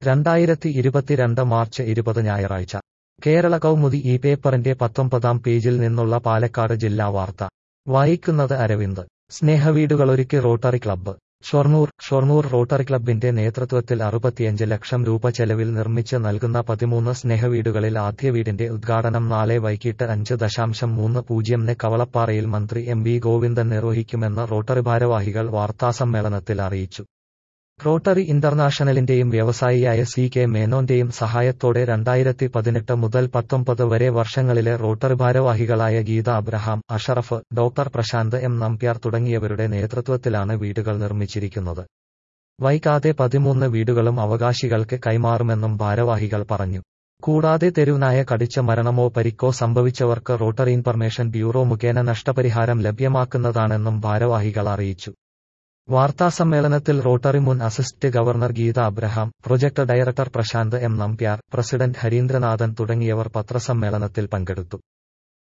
2022 March 20 ഞായറാഴ്ച കേരള കൗമുദി ഈ പേപ്പറിന്റെ 19-ാം പേജിൽ നിന്നുള്ള പാലക്കാട് ജില്ലാ വാർത്ത വായിക്കുന്നത് അരവിന്ദ്. സ്നേഹവീടുകളൊരുക്കി റോട്ടറി ക്ലബ്ബ് ഷൊർണൂർ റോട്ടറി ക്ലബ്ബിന്റെ നേതൃത്വത്തിൽ 65 ലക്ഷം രൂപ ചെലവിൽ നിർമ്മിച്ച് നൽകുന്ന 13 സ്നേഹവീടുകളിൽ ആദ്യ വീടിന്റെ ഉദ്ഘാടനം നാളെ വൈകിട്ട് 5:30 കവളപ്പാറയിൽ മന്ത്രി എം.വി. ഗോവിന്ദൻ നിർവഹിക്കുമെന്ന് റോട്ടറി ഭാരവാഹികൾ വാർത്താസമ്മേളനത്തിൽ അറിയിച്ചു. റോട്ടറി ഇന്റർനാഷണലിന്റെയും വ്യവസായിയായ സി.കെ. മേനോന്റെയും സഹായത്തോടെ 2018 മുതൽ 19 വരെ വർഷങ്ങളിലെ റോട്ടറി ഭാരവാഹികളായ ഗീത അബ്രഹാം, അഷറഫ്, ഡോക്ടർ പ്രശാന്ത് എം നമ്പ്യാർ തുടങ്ങിയവരുടെ നേതൃത്വത്തിലാണ് വീടുകൾ നിർമ്മിച്ചിരിക്കുന്നത്. വൈകാതെ 13 വീടുകളും അവകാശികൾക്ക് കൈമാറുമെന്നും ഭാരവാഹികൾ പറഞ്ഞു. കൂടാതെ തെരുവുനായ കടിച്ച മരണമോ പരിക്കോ സംഭവിച്ചവർക്ക് റോട്ടറി ഇൻഫർമേഷൻ ബ്യൂറോ മുഖേന നഷ്ടപരിഹാരം ലഭ്യമാക്കുന്നതാണെന്നും ഭാരവാഹികൾ അറിയിച്ചു. വാർത്താസമ്മേളനത്തിൽ റോട്ടറി മുൻ assistant governor Geetha Abraham, project director Prashanth M Nambiar, president Harindranathan തുടങ്ങിയവർ പത്രസമ്മേളനത്തിൽ പങ്കെടുത്തു.